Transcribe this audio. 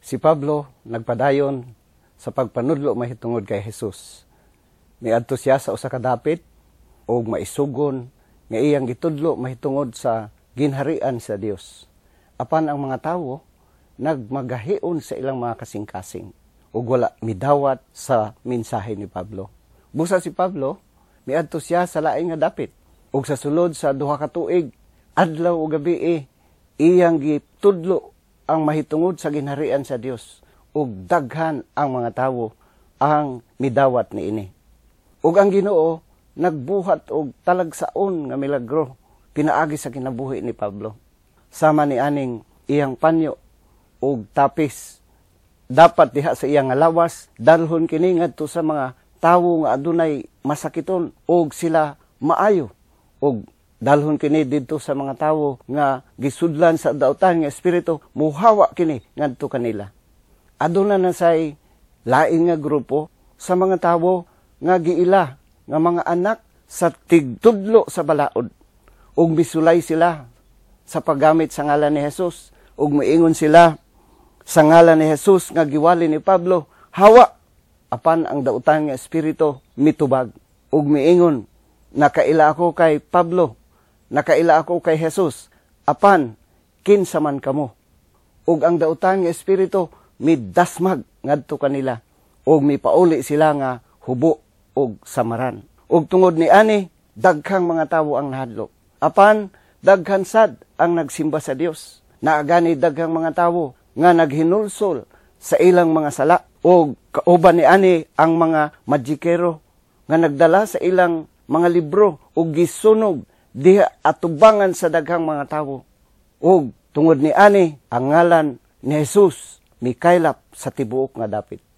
Si Pablo nagpadayon sa pagpanudlo mahitungod kay Jesus. Miadto siya sa usa ka dapit og maisugon nga iyang gitudlo mahitungod sa ginharian sa Dios. Apan ang mga tawo nagmagahion sa ilang mga kasing-kasing ug wala midawat sa mensahe ni Pablo. Busa si Pablo, miadto siya sa laing nga dapit ug sa sulod sa 2 ka tuig, adlaw ug gabi iyang gitudlo ang mahitungod sa ginharian sa Dios ug daghan ang mga tawo ang midawat niini. Ug ang Ginoo nagbuhat og talagsaon nga milagro pinaagi sa kinabuhi ni Pablo. Sama ni aning iyang panyo og tapis. Dapat diha sa iyang lawas dalhon kini ngadto sa mga tawo nga adunay masakiton og sila maayo, og dalhon kini didto sa mga tawo nga gisudlan sa dautan nga espiritu, muhawa kini ngadto kanila. Aduna na say lain nga grupo sa mga tawo nga giila nga mga anak sa tigtudlo sa balaod, ug misulay sila sa paggamit sa ngalan ni Jesus, ug moingon sila sa ngalan ni Jesus nga giwali ni Pablo, hawa. Apan ang dautan nga espiritu mitubag ug miingon, nakaila ako kay Pablo, nakaila ako kay Jesus, apan kinsa man kamo. Ug ang dautan nga espiritu midasmag ngadto kanila ug mipauli sila nga hubo ug samaran. Ug tungod ni ani daghang mga tawo ang nahadlok. Apan daghan sad ang nagsimba sa Dios. Naagani daghang mga tawo nga naghinulsol sa ilang mga sala ug kauban ni ani ang mga magikero nga nagdala sa ilang mga libro ug gisunog diha atubangan sa daghang mga tawo. Ug tungod ni ani ang ngalan ni Jesus mikaylap sa tibuok nga dapit.